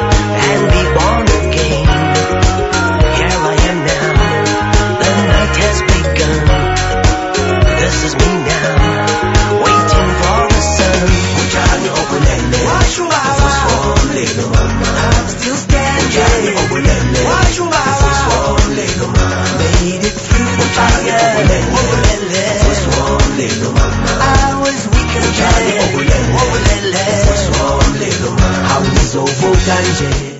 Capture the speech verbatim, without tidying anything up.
and be born again. Here I am now, the night has begun. This is me now, waiting for the sun. Ujani obulele, Washubaba, lelo mama. I'm still standing. Ujani obulele, Washubaba, lelo mama. made it through the fire. Obulele, lelo mama. I was weak and Ujani tired. obulele, Obulele, lelo mama. hawuzovuka nje.